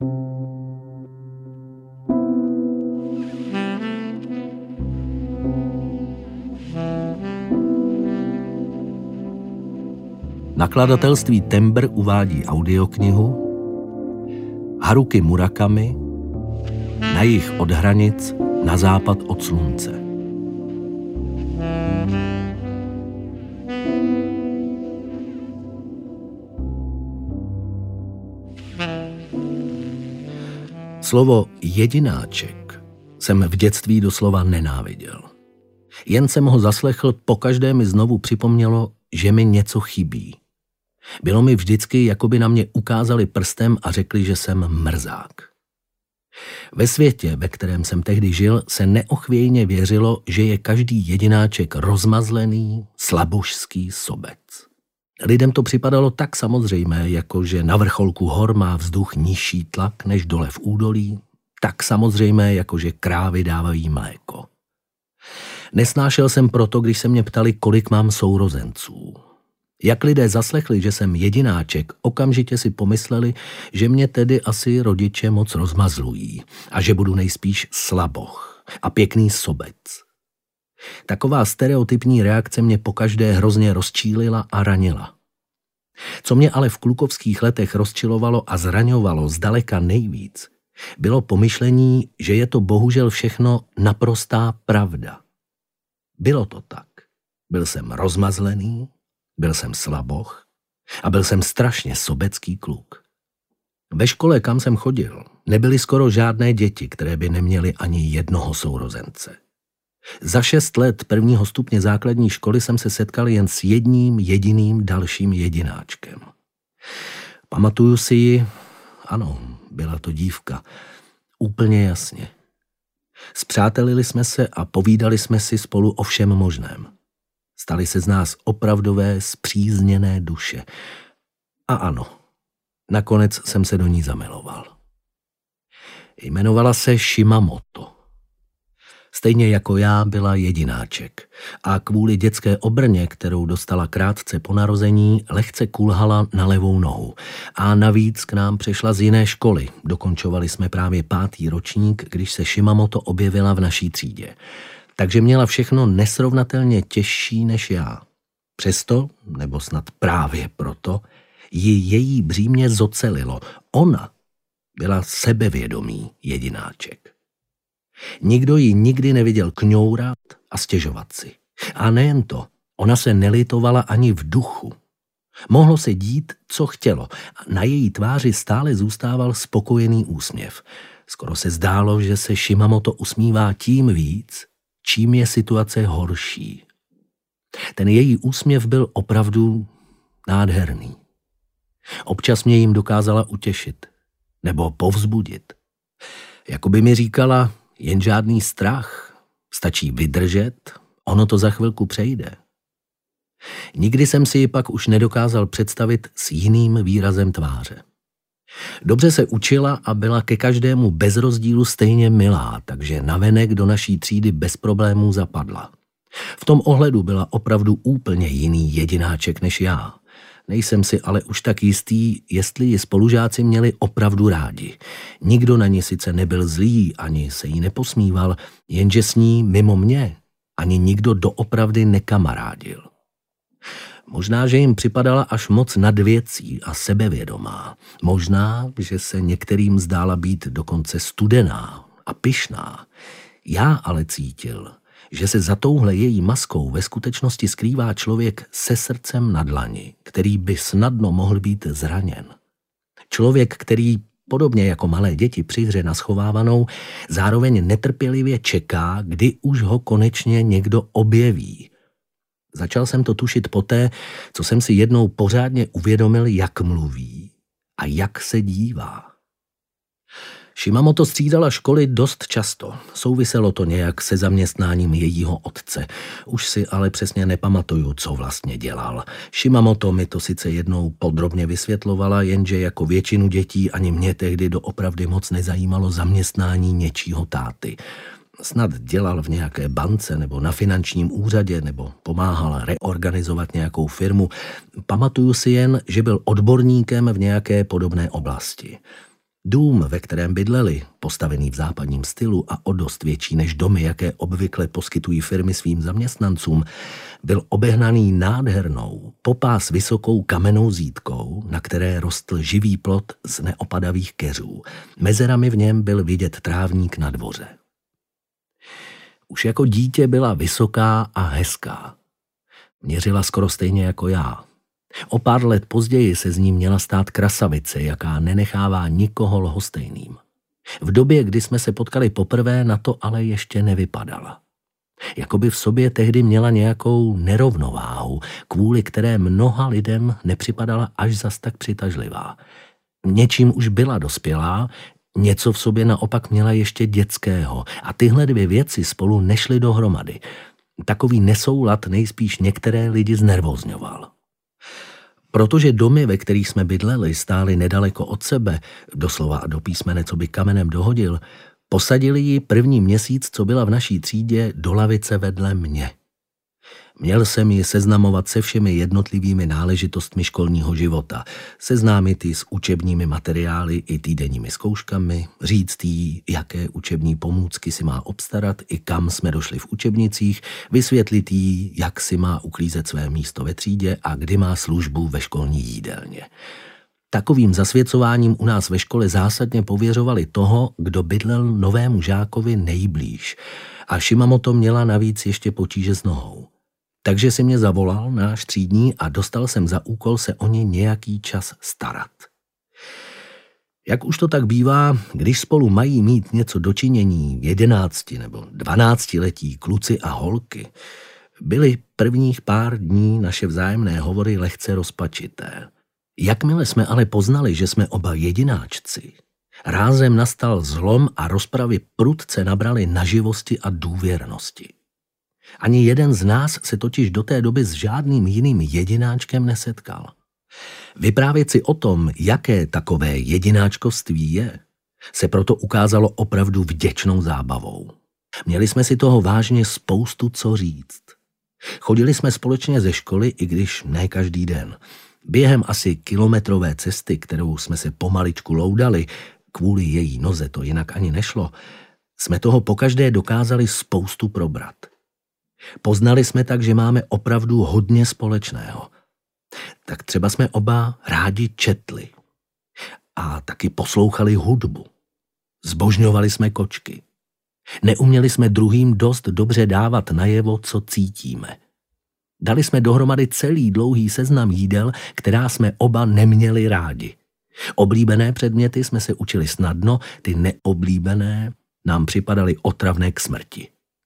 Nakladatelství Tembr uvádí audioknihu Haruki Murakami Na jih od hranic, na západ od slunce. Slovo jedináček jsem v dětství doslova nenáviděl. Jen jsem ho zaslechl, pokaždé mi znovu připomnělo, že mi něco chybí. Bylo mi vždycky, jako by na mě ukázali prstem a řekli, že jsem mrzák. Ve světě, ve kterém jsem tehdy žil, se neochvějně věřilo, že je každý jedináček rozmazlený, slabožský sobec. Lidem to připadalo tak samozřejmé, jako že na vrcholku hor má vzduch nižší tlak než dole v údolí, tak samozřejmé, jako že krávy dávají mléko. Nesnášel jsem proto, když se mě ptali, kolik mám sourozenců. Jak lidé zaslechli, že jsem jedináček, okamžitě si pomysleli, že mě tedy asi rodiče moc rozmazlují a že budu nejspíš slaboch a pěkný sobec. Taková stereotypní reakce mě pokaždé hrozně rozčílila a ranila. Co mě ale v klukovských letech rozčilovalo a zraňovalo zdaleka nejvíc, bylo pomyšlení, že je to bohužel všechno naprostá pravda. Bylo to tak. Byl jsem rozmazlený, byl jsem slaboch a byl jsem strašně sobecký kluk. Ve škole, kam jsem chodil, nebyly skoro žádné děti, které by neměly ani jednoho sourozence. Za 6 let prvního stupně základní školy jsem se setkal jen s jedním jediným dalším jedináčkem. Pamatuju si ji, ano, byla to dívka, úplně jasně. Spřátelili jsme se a povídali jsme si spolu o všem možném. Staly se z nás opravdové spřízněné duše. A ano, nakonec jsem se do ní zamiloval. Jmenovala se Shimamoto. Stejně jako já byla jedináček a kvůli dětské obrně, kterou dostala krátce po narození, lehce kulhala na levou nohu. A navíc k nám přešla z jiné školy. Dokončovali jsme právě 5. ročník, když se Shimamoto objevila v naší třídě. Takže měla všechno nesrovnatelně těžší než já. Přesto, nebo snad právě proto, ji její břímě zocelilo. Ona byla sebevědomý jedináček. Nikdo ji nikdy neviděl kňourat a stěžovat si. A nejen to, ona se nelitovala ani v duchu. Mohlo se dít, co chtělo. Na její tváři stále zůstával spokojený úsměv. Skoro se zdálo, že se Shimamoto usmívá tím víc, čím je situace horší. Ten její úsměv byl opravdu nádherný. Občas mě jim dokázala utěšit nebo povzbudit. Jakoby mi říkala, jen žádný strach, stačí vydržet, ono to za chvilku přejde. Nikdy jsem si ji pak už nedokázal představit s jiným výrazem tváře. Dobře se učila a byla ke každému bez rozdílu stejně milá, takže navenek do naší třídy bez problémů zapadla. V tom ohledu byla opravdu úplně jiný jedináček než já. Nejsem si ale už tak jistý, jestli ji spolužáci měli opravdu rádi. Nikdo na ní sice nebyl zlý, ani se jí neposmíval, jenže s ní mimo mě ani nikdo doopravdy nekamarádil. Možná, že jim připadala až moc nadvěcí a sebevědomá. Možná, že se některým zdála být dokonce studená a pyšná. Já ale cítil, že se za touhle její maskou ve skutečnosti skrývá člověk se srdcem na dlani, který by snadno mohl být zraněn. Člověk, který, podobně jako malé děti při hře na schovávanou, zároveň netrpělivě čeká, kdy už ho konečně někdo objeví. Začal jsem to tušit poté, co jsem si jednou pořádně uvědomil, jak mluví a jak se dívá. Shimamoto střídala školy dost často. Souviselo to nějak se zaměstnáním jejího otce. Už si ale přesně nepamatuju, co vlastně dělal. Shimamoto mi to sice jednou podrobně vysvětlovala, jenže jako většinu dětí ani mě tehdy doopravdy moc nezajímalo zaměstnání něčího táty. Snad dělal v nějaké bance nebo na finančním úřadě nebo pomáhal reorganizovat nějakou firmu. Pamatuju si jen, že byl odborníkem v nějaké podobné oblasti. Dům, ve kterém bydleli, postavený v západním stylu a o dost větší než domy, jaké obvykle poskytují firmy svým zaměstnancům, byl obehnaný nádhernou, po pás vysokou kamennou zítkou, na které rostl živý plot z neopadavých keřů. Mezerami v něm byl vidět trávník na dvoře. Už jako dítě byla vysoká a hezká. Měřila skoro stejně jako já. O pár let později se z ní měla stát krasavice, jaká nenechává nikoho lhostejným. V době, kdy jsme se potkali poprvé, na to ale ještě nevypadala. Jakoby v sobě tehdy měla nějakou nerovnováhu, kvůli které mnoha lidem nepřipadala až zas tak přitažlivá. Něčím už byla dospělá, něco v sobě naopak měla ještě dětského a tyhle dvě věci spolu nešly dohromady. Takový nesoulad nejspíš některé lidi znervózňoval. Protože domy, ve kterých jsme bydleli, stály nedaleko od sebe, doslova a do písmene, co by kamenem dohodil, posadili ji první měsíc, co byla v naší třídě, do lavice vedle mě. Měl jsem ji seznamovat se všemi jednotlivými náležitostmi školního života, seznámit ji s učebními materiály i týdenními zkouškami, říct jí, jaké učební pomůcky si má obstarat i kam jsme došli v učebnicích, vysvětlit jí, jak si má uklízet své místo ve třídě a kdy má službu ve školní jídelně. Takovým zasvěcováním u nás ve škole zásadně pověřovali toho, kdo bydlel novému žákovi nejblíž. A Shimamoto měla navíc ještě potíže s nohou. Takže si mě zavolal náš třídní a dostal jsem za úkol se o ně nějaký čas starat. Jak už to tak bývá, když spolu mají mít něco dočinění 11 nebo 12letí kluci a holky, byly prvních pár dní naše vzájemné hovory lehce rozpačité. Jakmile jsme ale poznali, že jsme oba jedináčci, rázem nastal zlom a rozpravy prudce nabraly na živosti a důvěrnosti. Ani jeden z nás se totiž do té doby s žádným jiným jedináčkem nesetkal. Vyprávět si o tom, jaké takové jedináčkovství je, se proto ukázalo opravdu vděčnou zábavou. Měli jsme si toho vážně spoustu co říct. Chodili jsme společně ze školy, i když ne každý den. Během asi kilometrové cesty, kterou jsme se pomaličku loudali, kvůli její noze to jinak ani nešlo, jsme toho pokaždé dokázali spoustu probrat. Poznali jsme tak, že máme opravdu hodně společného. Tak třeba jsme oba rádi četli a taky poslouchali hudbu. Zbožňovali jsme kočky. Neuměli jsme druhým dost dobře dávat najevo, co cítíme. Dali jsme dohromady celý dlouhý seznam jídel, která jsme oba neměli rádi. Oblíbené předměty jsme se učili snadno, ty neoblíbené nám připadaly otravné k smrti.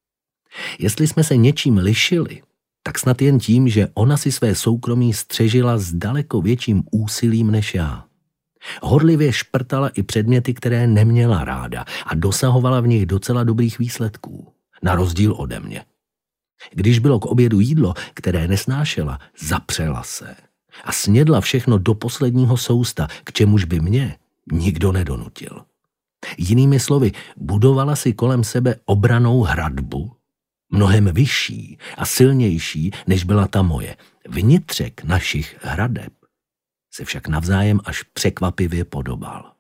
Jestli jsme se něčím lišili, tak snad jen tím, že ona si své soukromí střežila s daleko větším úsilím než já. Horlivě šprtala i předměty, které neměla ráda a dosahovala v nich docela dobrých výsledků, na rozdíl ode mě. Když bylo k obědu jídlo, které nesnášela, zapřela se a snědla všechno do posledního sousta, k čemuž by mě nikdo nedonutil. Jinými slovy, budovala si kolem sebe obrannou hradbu, mnohem vyšší a silnější, než byla ta moje. Vnitřek našich hradeb se však navzájem až překvapivě podobal.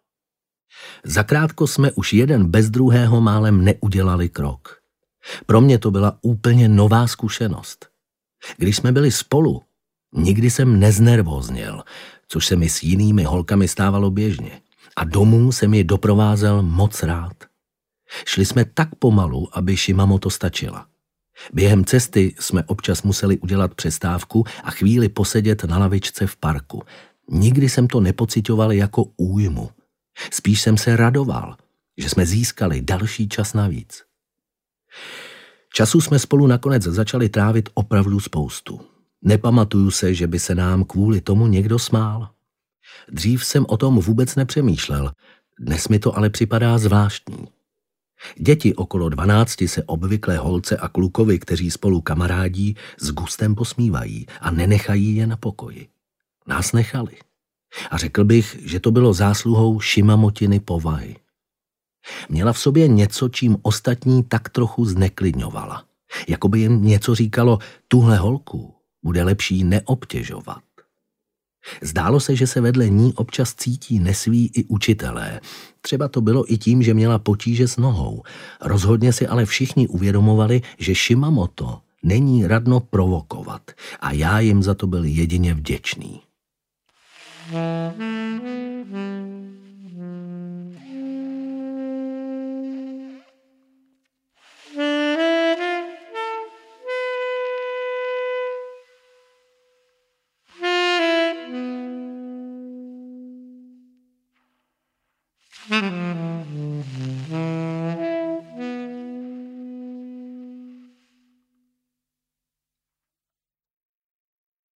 Zakrátko jsme už jeden bez druhého málem neudělali krok. Pro mě to byla úplně nová zkušenost. Když jsme byli spolu, nikdy jsem neznervózněl, což se mi s jinými holkami stávalo běžně. A domů jsem je doprovázel moc rád. Šli jsme tak pomalu, aby Shimamoto stačila. Během cesty jsme občas museli udělat přestávku a chvíli posedět na lavičce v parku. Nikdy jsem to nepociťoval jako újmu. Spíš jsem se radoval, že jsme získali další čas navíc. Času jsme spolu nakonec začali trávit opravdu spoustu. Nepamatuju se, že by se nám kvůli tomu někdo smál. Dřív jsem o tom vůbec nepřemýšlel, dnes mi to ale připadá zvláštní. Děti okolo 12 se obvykle holce a klukovi, kteří spolu kamarádí, s gustem posmívají a nenechají je na pokoji. Nás nechali. A řekl bych, že to bylo zásluhou Shimamotiny povahy. Měla v sobě něco, čím ostatní tak trochu zneklidňovala. Jakoby jim něco říkalo, tuhle holku bude lepší neobtěžovat. Zdálo se, že se vedle ní občas cítí nesví i učitelé. Třeba to bylo i tím, že měla potíže s nohou. Rozhodně si ale všichni uvědomovali, že Shimamoto není radno provokovat a já jim za to byl jedině vděčný.